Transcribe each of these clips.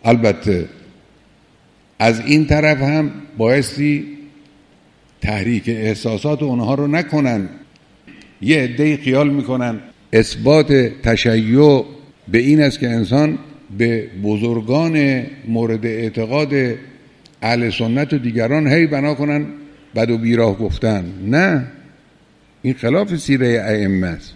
البته از این طرف هم بایستی تحریک احساسات اونها رو نکنن. یه عده‌ای خیال میکنن اثبات تشیع به این است که انسان به بزرگان مورد اعتقاد اهل سنت و دیگران هی بنا کنن بد و بیراه گفتن. نه، این خلاف سیره ائمه است.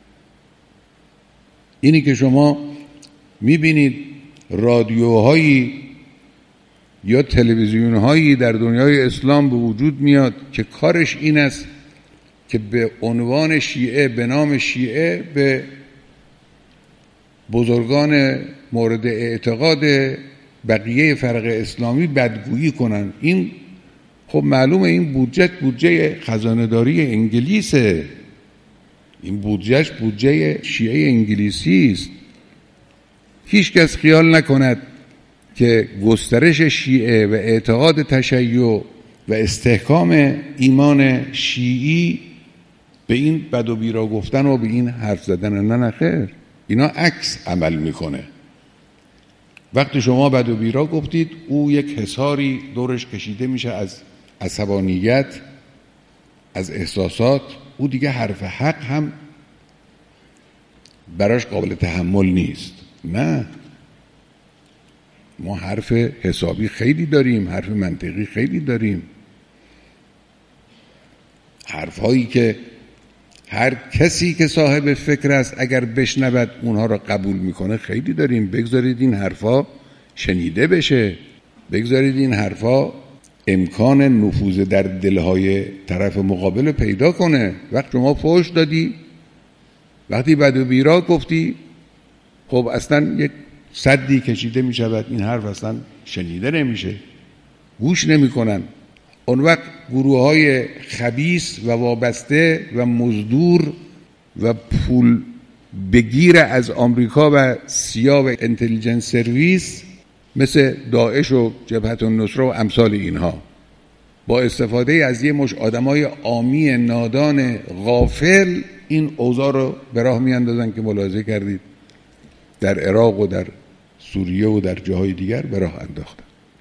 اینی که شما میبینید رادیوهایی یا تلویزیونهایی در دنیای اسلام به وجود میاد که کارش این است که به عنوان شیعه، به نام شیعه، به بزرگان مورد اعتقاد بقیه فرق اسلامی بدگویی کنن. این خب معلومه این بودجه خزانه‌داری انگلیسه، این بودجه شیعه انگلیسی است. هیچ کس خیال نکند که گسترش شیعه و اعتقاد تشیع و استحکام ایمان شیعی به این بد و بیرا گفتن و به این حرف زدن. نه خیر، اینا عکس عمل میکنه. وقتی شما بد و بیرا گفتید، او یک حصاری دورش کشیده میشه از عصبانیت، از احساسات. او دیگه حرف حق هم براش قابل تحمل نیست. نه، ما حرف حسابی خیلی داریم، حرف منطقی خیلی داریم، حرفهایی که هر کسی که صاحب فکر است اگر بشنود اونها را قبول میکنه خیلی داریم. بگذارید این حرفا شنیده بشه، بگذارید این حرفا امکان نفوذ در دلهای طرف مقابل پیدا کنه. وقتی شما فحش دادی، وقتی بد و بیرا گفتی، خب اصلا یک سدی کشیده می شود، این حرف اصلا شنیده نمیشه، گوش نمی کنن. اون وقت گروه های خبیث و وابسته و مزدور و پول بگیر از آمریکا و سیا و انتلیجنس سرویس مثل داعش و جبهت النصره و امثال اینها با استفاده از یه مش آدمای عامی نادان غافل این اوضاع رو به راه میاندازن که ملاحظه کردید در عراق و در سوریه و در جاهای دیگر به راه انداختن.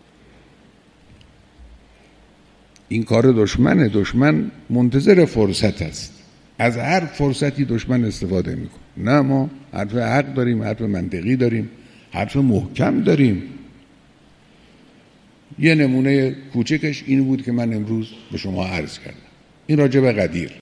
این کار دشمنه. دشمن منتظر فرصت است، از هر فرصتی دشمن استفاده میکنه. نه، ما حرف حق داریم، حرف منطقی داریم، حرف محکم داریم. یه نمونه کوچکش این بود که من امروز به شما عرض کردم. این راجع به قدیر.